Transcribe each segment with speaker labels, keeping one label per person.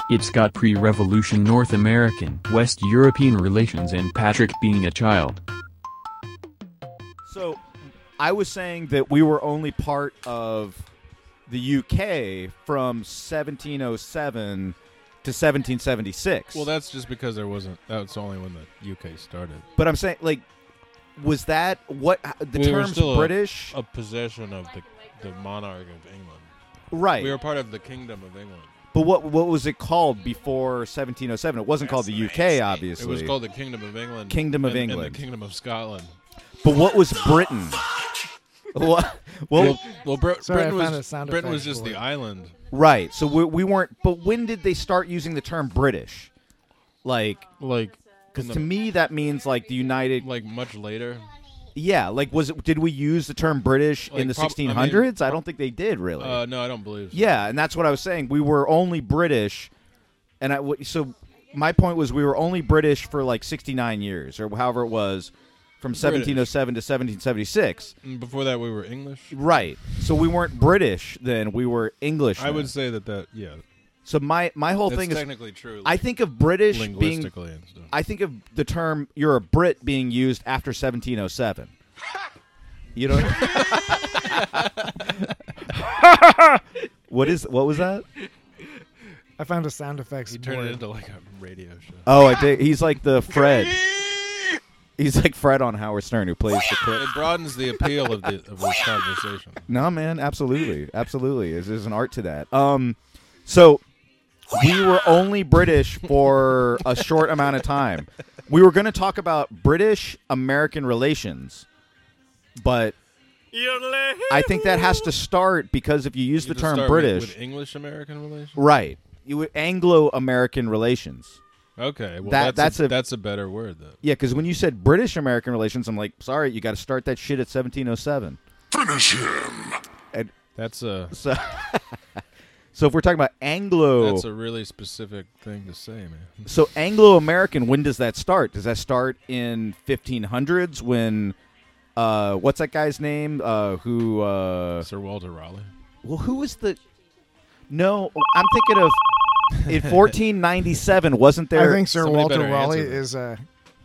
Speaker 1: It's got pre-revolution North American, West European relations and Patrick being a child.
Speaker 2: So, I was saying that we were only part of the UK from 1707 to 1776.
Speaker 3: Well, that's just because that's only when the UK started.
Speaker 2: But I'm saying, like, was that what the
Speaker 3: We were
Speaker 2: term's
Speaker 3: still
Speaker 2: British?
Speaker 3: a possession of the monarch of England.
Speaker 2: Right.
Speaker 3: We were part of the Kingdom of England.
Speaker 2: But what was it called before 1707? It wasn't called the UK, obviously.
Speaker 3: It was called the Kingdom of England.
Speaker 2: Kingdom of
Speaker 3: and
Speaker 2: England.
Speaker 3: the Kingdom of Scotland.
Speaker 2: But what was Britain? What? Well,
Speaker 4: Sorry,
Speaker 3: Britain
Speaker 4: I found a sound
Speaker 3: Britain was
Speaker 4: effect
Speaker 3: just
Speaker 4: for
Speaker 3: the
Speaker 4: it.
Speaker 3: island.
Speaker 2: right. So we weren't. But when did they start using the term British? Like, because to me that means like the United.
Speaker 3: Like much later.
Speaker 2: Yeah. Like, did we use the term British in the 1600s? I don't think they did really.
Speaker 3: No, I don't believe so.
Speaker 2: Yeah, and that's what I was saying. We were only British, and so my point was we were only British for like 69 years or however it was, from 1707 to 1776.
Speaker 3: And before that, we were English.
Speaker 2: Right. So we weren't British then. We were English.
Speaker 3: I would say that yeah.
Speaker 2: So my whole
Speaker 3: That's
Speaker 2: thing is
Speaker 3: technically true.
Speaker 2: I think of British being.
Speaker 3: Linguistically and stuff.
Speaker 2: I think of the term "you're a Brit" being used after 1707. You know. What was that?
Speaker 4: I found a sound effects
Speaker 3: You turn
Speaker 4: board.
Speaker 3: it into like a radio show.
Speaker 2: Oh, I think he's like the Fred. He's like Fred on Howard Stern who plays the clip.
Speaker 3: It broadens the appeal of this conversation.
Speaker 2: No, man, absolutely. There's an art to that. So we were only British for a short amount of time. We were going to talk about British-American relations, but I think that has to start because if you use the term British,
Speaker 3: with English-American relations.
Speaker 2: right? You would Anglo-American relations.
Speaker 3: Okay, well that's a better word then.
Speaker 2: Yeah, because when you said British-American relations, I'm like, sorry, you got to start that shit at 1707.
Speaker 5: Finish him.
Speaker 2: And
Speaker 3: That's a
Speaker 2: so if we're talking about Anglo,
Speaker 3: that's a really specific thing to say, man.
Speaker 2: so Anglo-American, when does that start? Does that start in 1500s when what's that guy's name?
Speaker 3: Sir Walter Raleigh.
Speaker 2: Well, who was the? No, I'm thinking of in 1497. Wasn't there?
Speaker 4: I think Sir
Speaker 3: Somebody
Speaker 4: Walter
Speaker 3: better
Speaker 4: Raleigh
Speaker 3: answer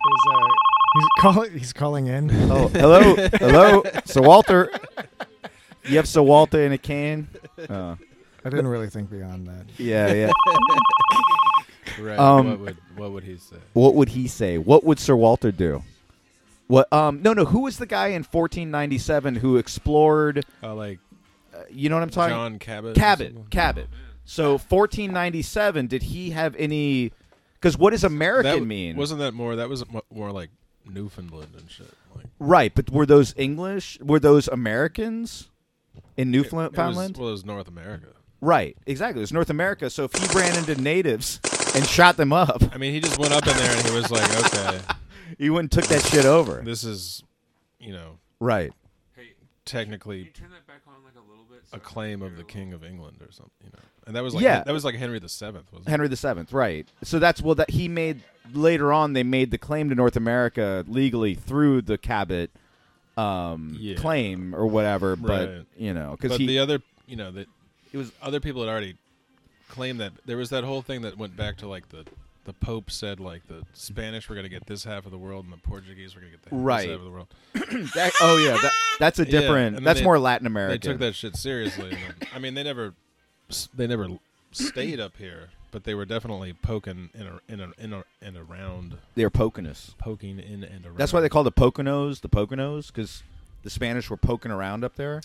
Speaker 4: he's calling in.
Speaker 2: Oh, hello, Sir Walter. You have Sir Walter in a can.
Speaker 4: I didn't really think beyond that.
Speaker 2: Yeah.
Speaker 3: Right. What would he say?
Speaker 2: What would he say? What would Sir Walter do? What? No. Who was the guy in 1497 who explored? You know what I'm talking?
Speaker 3: John Cabot.
Speaker 2: Cabot. So 1497. Did he have any? Because what does American mean?
Speaker 3: Wasn't that more? That was more like Newfoundland and shit. Like,
Speaker 2: right, but were those English? Were those Americans in Newfoundland?
Speaker 3: it was North America.
Speaker 2: Right, exactly. It was North America. So if he ran into natives and shot them up,
Speaker 3: I mean, he just went up in there and he was like, okay,
Speaker 2: he wouldn't took that shit over.
Speaker 3: this is,
Speaker 2: Right.
Speaker 3: technically
Speaker 6: Turn that back on like a little bit.
Speaker 3: a claim of the King of England or something, And that was like
Speaker 2: Yeah.
Speaker 3: that was like Henry VII, wasn't it?
Speaker 2: Henry VII, right. So that's that he made later on. They made the claim to North America legally through the Cabot claim or whatever. But
Speaker 3: Right.
Speaker 2: because
Speaker 3: But the other,
Speaker 2: it was
Speaker 3: other people had already claimed that there was that whole thing that went back to like the Pope said like the Spanish were going to get this half of the world and the Portuguese were going to get this
Speaker 2: Right.
Speaker 3: half of the world.
Speaker 2: that's a different.
Speaker 3: and then
Speaker 2: that's
Speaker 3: they-
Speaker 2: more Latin American.
Speaker 3: They took that shit seriously. And then, I mean, they never stayed up here, but they were definitely poking in around.
Speaker 2: They were poking us.
Speaker 3: Poking in and around.
Speaker 2: That's why they called the Poconos, because the Spanish were poking around up there.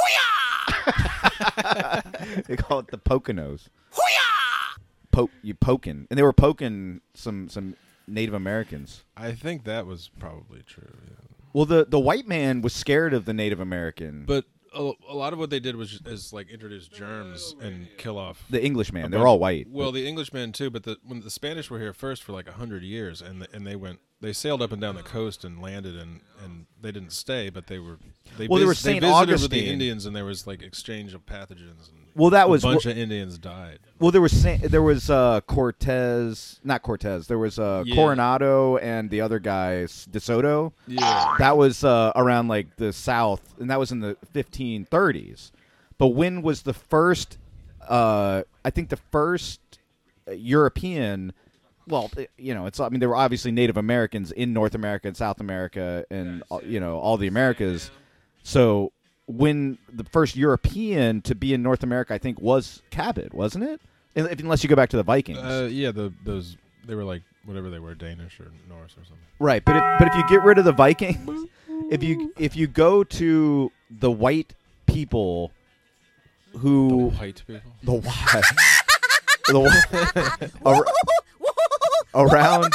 Speaker 2: They call it the Poconos. You poking, and they were poking some Native Americans.
Speaker 3: I think that was probably true. Yeah.
Speaker 2: Well, the white man was scared of the Native American,
Speaker 3: But a lot of what they did was like introduce germs and kill off
Speaker 2: the Englishman.
Speaker 3: a
Speaker 2: They're
Speaker 3: bunch-
Speaker 2: all white.
Speaker 3: Well, the Englishmen too, but when the Spanish were here first for like 100 years, and they sailed up and down the coast and landed, and they didn't stay, but they were
Speaker 2: They
Speaker 3: visited
Speaker 2: were St.
Speaker 3: with
Speaker 2: Augustine.
Speaker 3: the Indians, and there was like exchange of pathogens. And
Speaker 2: Well, that was
Speaker 3: a bunch of Indians died.
Speaker 2: Well, there was Cortez, not Cortez. There was Coronado and the other guys, De Soto.
Speaker 3: Yeah,
Speaker 2: That was around like the South, and that was in the 1530s. But when was the first? I think the first European. Well, it's. I mean, there were obviously Native Americans in North America and South America, and all the Americas. So when the first European to be in North America, I think, was Cabot, wasn't it? Unless you go back to the Vikings.
Speaker 3: Yeah, those they were like whatever they were, Danish or Norse or something.
Speaker 2: Right, but if you get rid of the Vikings, if you go to the white people who
Speaker 3: White people.
Speaker 2: the white around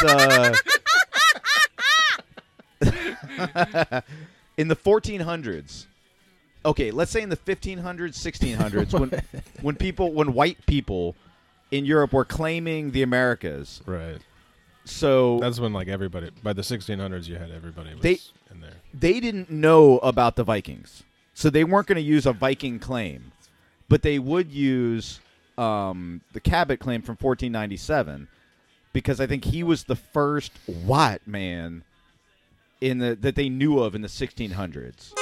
Speaker 2: in the 1400s. Okay, let's say in the 1500s, 1600s, when white people in Europe were claiming the Americas.
Speaker 3: Right.
Speaker 2: So
Speaker 3: That's when like everybody by the 1600s you had everybody was in there.
Speaker 2: they didn't know about the Vikings, so they weren't going to use a Viking claim, but they would use the Cabot claim from 1497 because I think he was the first white man that they knew of in the 1600s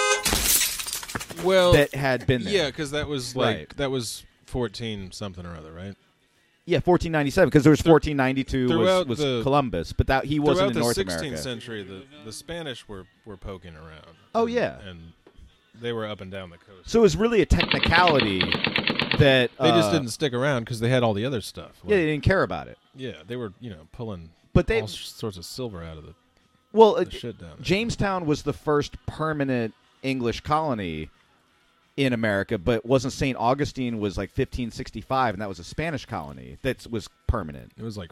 Speaker 3: Well,
Speaker 2: that had been there.
Speaker 3: yeah, because that was like
Speaker 2: Right.
Speaker 3: that was 14 something or other, right?
Speaker 2: Yeah, 1497 because there was 1492
Speaker 3: throughout
Speaker 2: was
Speaker 3: the-
Speaker 2: Columbus, but that he wasn't in
Speaker 3: Throughout
Speaker 2: North
Speaker 3: the 16th
Speaker 2: America.
Speaker 3: century, the Spanish were poking around.
Speaker 2: Oh,
Speaker 3: and,
Speaker 2: yeah.
Speaker 3: and they were up and down the coast.
Speaker 2: So it was really a technicality that
Speaker 3: They just didn't stick around because they had all the other stuff.
Speaker 2: Yeah, they didn't care about it.
Speaker 3: Yeah, they were pulling
Speaker 2: But they
Speaker 3: all sorts of silver out of the
Speaker 2: well,
Speaker 3: shit down there.
Speaker 2: Jamestown was the first permanent English colony in America, but wasn't St. Augustine was like 1565, and that was a Spanish colony that was permanent.
Speaker 3: It was like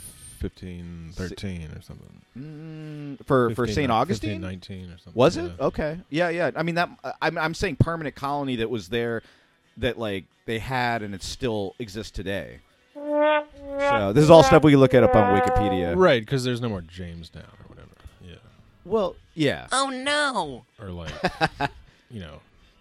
Speaker 3: 1513 or something.
Speaker 2: For
Speaker 3: 15,
Speaker 2: St. Augustine?
Speaker 3: 1519 or something.
Speaker 2: Was
Speaker 3: yeah.
Speaker 2: it? Okay. Yeah. I mean, I'm saying permanent colony that was there that like they had and it still exists today. So this is all stuff we can look at up on Wikipedia.
Speaker 3: Right, because there's no more Jamestown or whatever. Yeah.
Speaker 2: Well, yeah.
Speaker 5: Oh no!
Speaker 3: Or like, you know,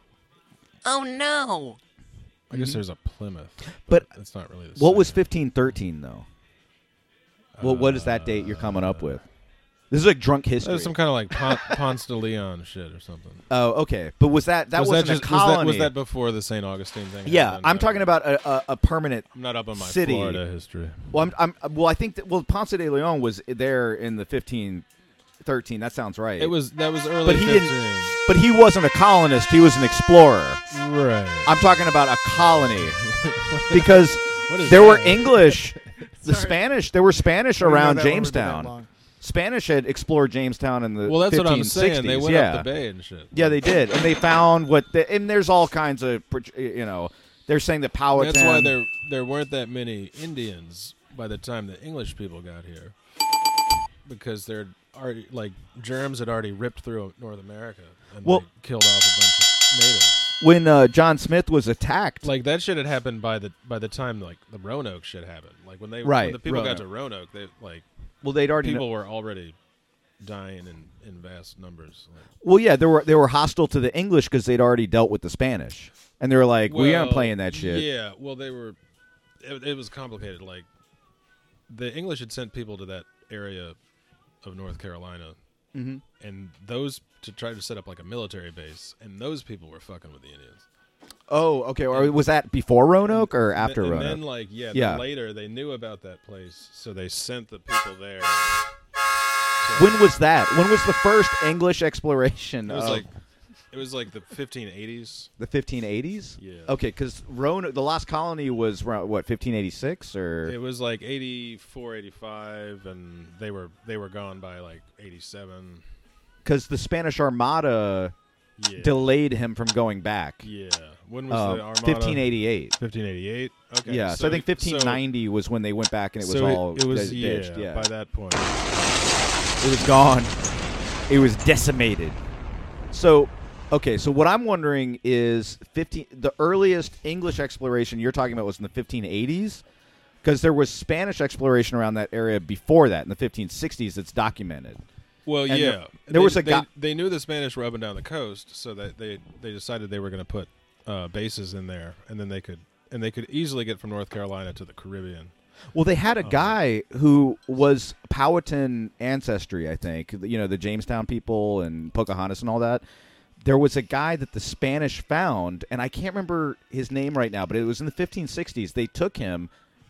Speaker 5: Oh no!
Speaker 3: I guess there's a Plymouth,
Speaker 2: But
Speaker 3: it's not really the
Speaker 2: What
Speaker 3: same.
Speaker 2: was 1513 though? Well, what is that date you're coming up with? This is like drunk history.
Speaker 3: That was some kind of like Ponce de Leon shit or something.
Speaker 2: Oh, okay. But was that
Speaker 3: was
Speaker 2: wasn't
Speaker 3: that just,
Speaker 2: a colony?
Speaker 3: Was that before the St. Augustine thing?
Speaker 2: Yeah,
Speaker 3: happened?
Speaker 2: I'm talking about a permanent.
Speaker 3: I'm not up on my
Speaker 2: city.
Speaker 3: Florida history.
Speaker 2: Well, I think that Ponce de Leon was there in the 1513. That sounds right.
Speaker 3: That was early.
Speaker 2: But he
Speaker 3: 15.
Speaker 2: didn't. But he wasn't a colonist. He was an explorer.
Speaker 3: Right.
Speaker 2: I'm talking about a colony because
Speaker 3: What is
Speaker 2: there were
Speaker 3: that?
Speaker 2: English, there were Spanish
Speaker 4: I didn't know
Speaker 2: around
Speaker 4: that one would be that
Speaker 2: Jamestown.
Speaker 4: long.
Speaker 2: Spanish had explored Jamestown in the
Speaker 3: Well, that's
Speaker 2: 1560s.
Speaker 3: what I'm saying. They went
Speaker 2: yeah.
Speaker 3: up the bay and shit.
Speaker 2: Yeah, they did, and they found and there's all kinds of, they're saying that Powhatan.
Speaker 3: That's why there weren't that many Indians by the time the English people got here, because they're already like germs had already ripped through North America and
Speaker 2: Well-
Speaker 3: they killed off a bunch of natives.
Speaker 2: when John Smith was attacked.
Speaker 3: Like that shit had happened by the time like the Roanoke shit happened. Like when
Speaker 2: Right,
Speaker 3: when the people got
Speaker 2: Roanoke.
Speaker 3: to Roanoke, they like
Speaker 2: well, they'd already.
Speaker 3: people were already dying in vast numbers. Like,
Speaker 2: Well, yeah, they were hostile to the English because they'd already dealt with the Spanish, and they were like, "We aren't
Speaker 3: well,
Speaker 2: playing that shit."
Speaker 3: Yeah, well, they were. It was complicated. Like the English had sent people to that area of North Carolina,
Speaker 2: Mhm.
Speaker 3: and those to try to set up like a military base, and those people were fucking with the Indians.
Speaker 2: Oh, okay. Or was that before Roanoke or after
Speaker 3: and
Speaker 2: Roanoke?
Speaker 3: then, like,
Speaker 2: Yeah.
Speaker 3: then later they knew about that place, so they sent the people there.
Speaker 2: When was that? When was the first English exploration?
Speaker 3: It was
Speaker 2: of
Speaker 3: like it was like the 1580s.
Speaker 2: the 1580s.
Speaker 3: Yeah.
Speaker 2: Okay, because Roanoke, the Lost Colony was around, what, 1586 or
Speaker 3: It was like 84, 85, and they were gone by like 87.
Speaker 2: because the Spanish Armada
Speaker 3: Yeah.
Speaker 2: delayed him from going back.
Speaker 3: Yeah. When was the Armada?
Speaker 2: 1588.
Speaker 3: 1588. Okay.
Speaker 2: Yeah, so I think 1590 was when they went back and it was all
Speaker 3: it was
Speaker 2: ditched. Yeah,
Speaker 3: by that point.
Speaker 2: it was gone. It was decimated. So, okay, so what I'm wondering is the earliest English exploration you're talking about was in the 1580s, because there was Spanish exploration around that area before that in the 1560s. That's documented.
Speaker 3: Well,
Speaker 2: And
Speaker 3: yeah.
Speaker 2: there was a guy-
Speaker 3: They knew the Spanish were up and down the coast, so that they decided they were going to put bases in there, and then they could easily get from North Carolina to the Caribbean.
Speaker 2: Well, they had a guy who was Powhatan ancestry, I think. You know, the Jamestown people and Pocahontas and all that. There was a guy that the Spanish found, and I can't remember his name right now, but it was in the 1560s. They took him,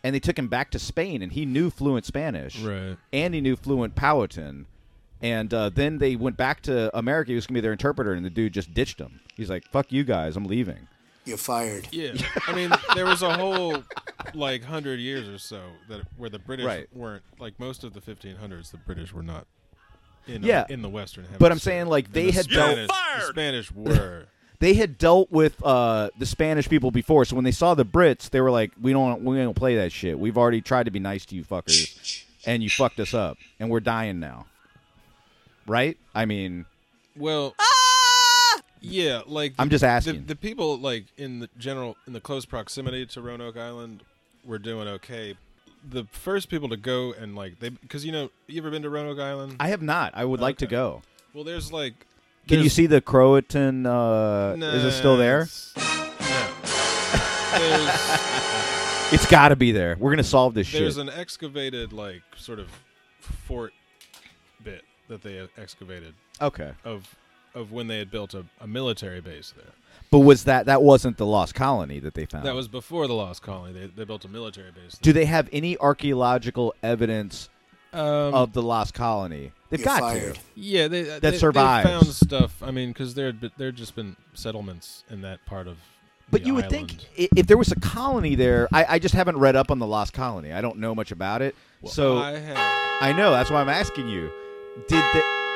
Speaker 2: and they took him back to Spain, and he knew fluent Spanish,
Speaker 3: Right.
Speaker 2: and he knew fluent Powhatan. And then they went back to America. He was going to be their interpreter, and the dude just ditched him. He's like, fuck you guys, I'm leaving.
Speaker 6: You're fired.
Speaker 3: Yeah, I mean, there was a whole 100 years or so where the British
Speaker 2: Right.
Speaker 3: weren't like most of the 1500s. The British were not in in the Western Hemisphere.
Speaker 2: But I'm saying, like,
Speaker 3: And
Speaker 2: they
Speaker 3: the
Speaker 2: had
Speaker 3: Spanish,
Speaker 2: dealt-
Speaker 3: the Spanish were.
Speaker 2: They had dealt with the Spanish people before, so when they saw the Brits, they were like, we don't play that shit. We've already tried to be nice to you fuckers, and you fucked us up, and we're dying now. Right? I mean,
Speaker 3: Well, yeah, like
Speaker 2: I'm just asking.
Speaker 3: The people like in the close proximity to Roanoke Island were doing okay. The first people to go and because you ever been to Roanoke Island?
Speaker 2: I have not. I would like to
Speaker 3: Okay.
Speaker 2: go.
Speaker 3: Well, there's
Speaker 2: Can you see the Croatan? Is it still there?
Speaker 3: No. There's
Speaker 2: It's got to be there. We're gonna solve this
Speaker 3: there's
Speaker 2: shit.
Speaker 3: an excavated sort of fort bit that they excavated
Speaker 2: Okay,
Speaker 3: of when they had built a military base there.
Speaker 2: but was that wasn't the lost colony that they found?
Speaker 3: That was before the Lost Colony. They built a military base.
Speaker 2: Do they have any archaeological evidence
Speaker 3: there.
Speaker 2: of the lost colony? They've
Speaker 6: You're
Speaker 2: got
Speaker 6: fired.
Speaker 2: to.
Speaker 3: Yeah, they
Speaker 2: survives.
Speaker 3: found stuff. I mean, because there had just been settlements in that part of.
Speaker 2: But
Speaker 3: the
Speaker 2: you would
Speaker 3: island.
Speaker 2: think if there was a colony there, I just haven't read up on the lost colony. I don't know much about it.
Speaker 3: Well,
Speaker 2: So
Speaker 3: I have.
Speaker 2: I know that's why I'm asking you. Did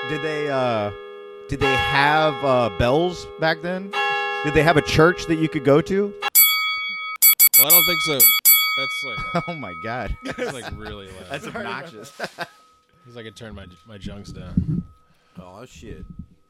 Speaker 2: they have bells back then? Did they have a church that you could go to?
Speaker 3: Well, I don't think so. That's
Speaker 2: Oh my god,
Speaker 3: that's really loud.
Speaker 2: that's obnoxious.
Speaker 3: Because I could turn my junks down.
Speaker 2: Oh shit.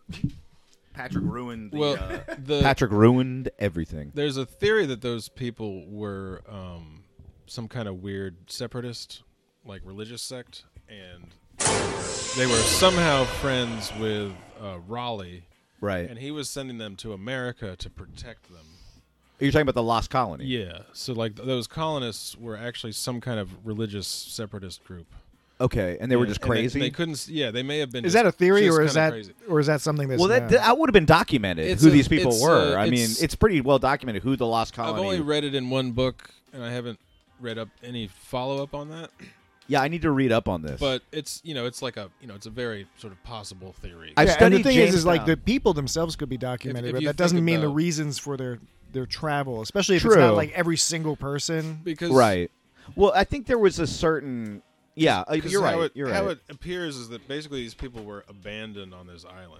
Speaker 2: Patrick ruined the.
Speaker 3: Well,
Speaker 2: Patrick ruined everything.
Speaker 3: there's a theory that those people were some kind of weird separatist, religious sect, and they were somehow friends with Raleigh,
Speaker 2: Right.
Speaker 3: and he was sending them to America to protect them.
Speaker 2: You're talking about the lost colony.
Speaker 3: Yeah, so those colonists were actually some kind of religious separatist group.
Speaker 2: Okay, and they were just
Speaker 3: And
Speaker 2: crazy.
Speaker 3: They couldn't. Yeah, they may have been.
Speaker 4: Is that a theory,
Speaker 3: just
Speaker 4: or is
Speaker 3: kinda
Speaker 4: that
Speaker 3: crazy.
Speaker 4: something that's
Speaker 2: well, that would have been documented
Speaker 3: It's
Speaker 2: who
Speaker 3: a-
Speaker 2: these people
Speaker 3: it's
Speaker 2: were.
Speaker 3: a-
Speaker 2: I mean,
Speaker 3: it's-
Speaker 2: it's pretty well documented who the lost colony.
Speaker 3: I've only read it in one book, and I haven't read up any follow up on that.
Speaker 2: Yeah, I need to read up on this.
Speaker 3: But it's it's it's a very sort of possible theory.
Speaker 2: I've
Speaker 4: and the
Speaker 2: studied
Speaker 4: thing is like
Speaker 2: Jamestown.
Speaker 4: the people themselves could be documented,
Speaker 3: if
Speaker 4: but
Speaker 3: you
Speaker 4: that doesn't
Speaker 3: think
Speaker 4: mean the
Speaker 3: about-
Speaker 4: reasons for their travel, especially if
Speaker 2: True.
Speaker 4: it's not like every single person.
Speaker 3: because
Speaker 2: right. Well, I think there was a certain. Yeah,
Speaker 3: 'cause
Speaker 2: you're
Speaker 3: how
Speaker 2: right.
Speaker 3: It,
Speaker 2: You're
Speaker 3: how
Speaker 2: right.
Speaker 3: it appears is that basically these people were abandoned on this island.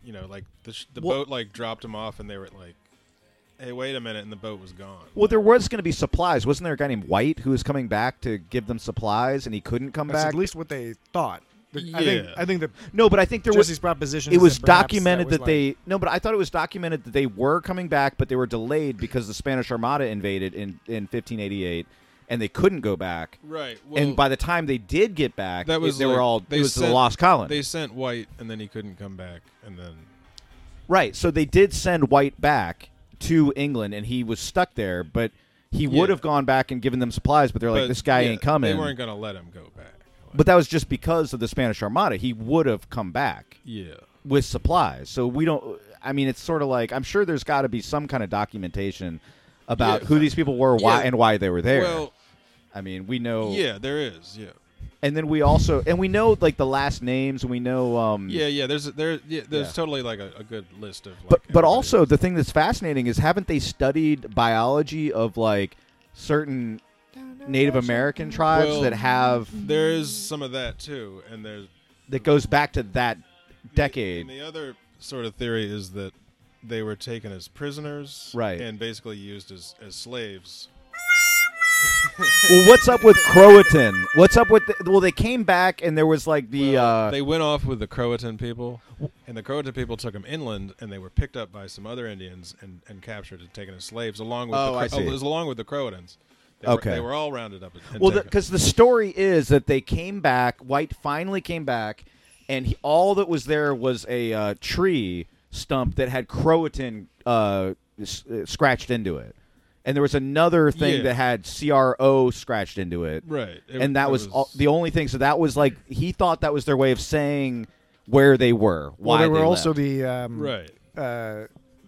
Speaker 3: The
Speaker 2: Well-
Speaker 3: boat dropped them off, and they were like, "Hey, wait a minute," and the boat was gone.
Speaker 2: Well, there was going to be supplies. Wasn't there a guy named White who was coming back to give them supplies, and he couldn't come
Speaker 4: That's
Speaker 2: back?
Speaker 4: at least what they thought.
Speaker 3: Yeah.
Speaker 4: I think that
Speaker 2: No, but I think there was.
Speaker 4: Jesse's proposition.
Speaker 2: It
Speaker 4: is
Speaker 2: was
Speaker 4: that perhaps
Speaker 2: documented
Speaker 4: was
Speaker 2: that they. No, but I thought it was documented that they were coming back, but they were delayed because the Spanish Armada invaded in 1588, and they couldn't go back.
Speaker 3: Right. Well,
Speaker 2: And by the time they did get back,
Speaker 3: that was
Speaker 2: they were all.
Speaker 3: they
Speaker 2: It was the
Speaker 3: sent-
Speaker 2: lost colony.
Speaker 3: They sent White, and then he couldn't come back, and then
Speaker 2: Right. So they did send White back to England, and he was stuck there. But he
Speaker 3: Yeah.
Speaker 2: would have gone back and given them supplies. But they're like,
Speaker 3: but,
Speaker 2: this guy
Speaker 3: yeah,
Speaker 2: ain't coming.
Speaker 3: They weren't going to let him go back.
Speaker 2: But that was just because of the Spanish Armada. He would have come back
Speaker 3: Yeah.
Speaker 2: with supplies. So we don't. I mean, it's sort of like I'm sure there's got to be some kind of documentation about
Speaker 3: Yeah.
Speaker 2: who these people were, why
Speaker 3: Yeah.
Speaker 2: and why they were there.
Speaker 3: Well,
Speaker 2: I mean, we know.
Speaker 3: yeah, there is. Yeah.
Speaker 2: And then we also we know like the last names, and we know.
Speaker 3: Yeah. There's
Speaker 2: Yeah.
Speaker 3: totally like a good list of.
Speaker 2: But
Speaker 3: everybody.
Speaker 2: also the thing that's fascinating is haven't they studied biology of like certain Native American tribes
Speaker 3: Well,
Speaker 2: that have
Speaker 3: there is some of that too, and there's
Speaker 2: that goes back to that decade.
Speaker 3: And the other sort of theory is that they were taken as prisoners,
Speaker 2: Right.
Speaker 3: and basically used as slaves.
Speaker 2: Well, what's up with Croatan? What's up with they came back and there was like the
Speaker 3: They went off with the Croatan people, and the Croatan people took them inland, and they were picked up by some other Indians and captured and taken as slaves along with
Speaker 2: I see.
Speaker 3: along with the Croatans.
Speaker 2: Okay.
Speaker 3: They were all rounded up. And
Speaker 2: well,
Speaker 3: taken.
Speaker 2: because the story is that they came back. White finally came back, and all that was there was a tree stump that had Croatan scratched into it, and there was another thing
Speaker 3: Yeah.
Speaker 2: that had CRO scratched into it,
Speaker 3: right,
Speaker 2: and that was the only thing. So that was like he thought that was their way of saying where they were.
Speaker 4: well,
Speaker 2: Why
Speaker 4: there were
Speaker 2: they
Speaker 4: also
Speaker 2: left.
Speaker 4: the
Speaker 3: right.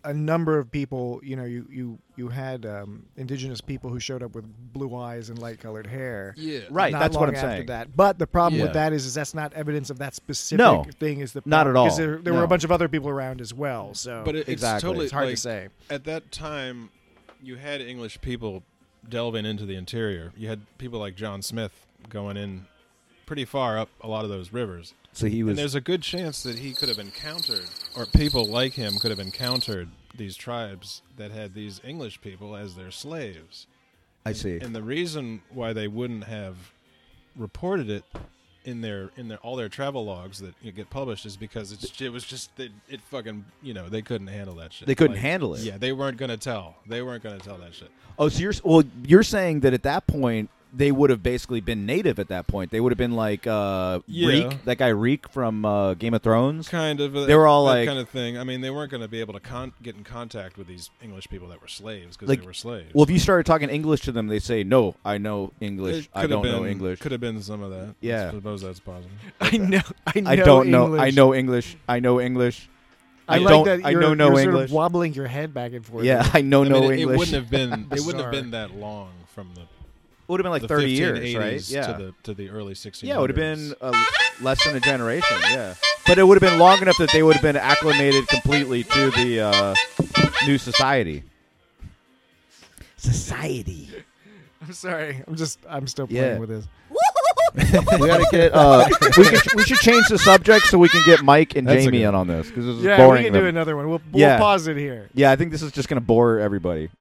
Speaker 4: a number of people. You had indigenous people who showed up with blue eyes and light colored hair.
Speaker 3: Yeah.
Speaker 2: Right,
Speaker 4: Not
Speaker 2: that's what
Speaker 4: long
Speaker 2: I'm
Speaker 4: after
Speaker 2: saying.
Speaker 4: That. But the problem
Speaker 3: Yeah.
Speaker 4: with that is that's not evidence of that specific
Speaker 2: No,
Speaker 4: thing. Is the
Speaker 2: not at
Speaker 4: problem,
Speaker 2: all.
Speaker 4: Because there were
Speaker 2: No.
Speaker 4: a bunch of other people around as well. So,
Speaker 3: But it's
Speaker 2: Exactly.
Speaker 3: totally
Speaker 4: it's hard to
Speaker 3: like,
Speaker 4: say.
Speaker 3: At that time, you had English people delving into the interior. You had people like John Smith going in pretty far up a lot of those rivers.
Speaker 2: So he
Speaker 3: And
Speaker 2: was.
Speaker 3: there's a good chance that he could have encountered, or people like him could have encountered these tribes that had these English people as their slaves.
Speaker 2: I see.
Speaker 3: And the reason why they wouldn't have reported it in their all their travel logs that get published is because it was just that it fucking they couldn't handle that shit.
Speaker 2: They couldn't handle it.
Speaker 3: Yeah, they weren't gonna tell. They weren't gonna tell that shit.
Speaker 2: Oh, so you're saying that at that point they would have basically been native at that point. They would have been like Reek, that guy Reek from Game of Thrones.
Speaker 3: Kind of.
Speaker 2: They were all
Speaker 3: that
Speaker 2: like-
Speaker 3: kind of thing. I mean, they weren't going to be able to get in contact with these English people that were slaves because
Speaker 2: Like,
Speaker 3: they were slaves.
Speaker 2: Well, if you started talking English to them, they say, "No, I know English.
Speaker 3: It
Speaker 2: I
Speaker 3: could have
Speaker 2: don't know
Speaker 3: been-
Speaker 2: English.
Speaker 3: Could have been some of that.
Speaker 2: Yeah.
Speaker 3: I suppose that's possible.
Speaker 4: I know.
Speaker 2: I don't know.
Speaker 4: English.
Speaker 2: I know English. I know English.
Speaker 4: I
Speaker 2: don't.
Speaker 4: like that
Speaker 2: I
Speaker 4: you're,
Speaker 2: know no
Speaker 4: you're sort
Speaker 2: English.
Speaker 4: of wobbling your head back and forth.
Speaker 2: Yeah, I know
Speaker 3: I
Speaker 2: no
Speaker 3: mean, it
Speaker 2: English.
Speaker 3: wouldn't have been. It wouldn't
Speaker 4: Bizarre.
Speaker 3: have been that long from the
Speaker 2: It would have been like
Speaker 3: the
Speaker 2: 30 years,
Speaker 3: 1580s
Speaker 2: right? Yeah.
Speaker 3: to the early 1600s.
Speaker 2: Yeah, it would have been less than a generation. Yeah, but it would have been long enough that they would have been acclimated completely to the new society. Society.
Speaker 4: I'm sorry. I'm still playing
Speaker 2: Yeah.
Speaker 4: with this.
Speaker 2: We gotta get. We should change the subject so we can get Mike and
Speaker 3: That's
Speaker 2: Jamie
Speaker 3: okay.
Speaker 2: in on this because this is
Speaker 4: Yeah,
Speaker 2: boring
Speaker 4: we can
Speaker 2: them.
Speaker 4: do another one. We'll
Speaker 2: Yeah.
Speaker 4: pause it here.
Speaker 2: Yeah, I think this is just gonna bore everybody.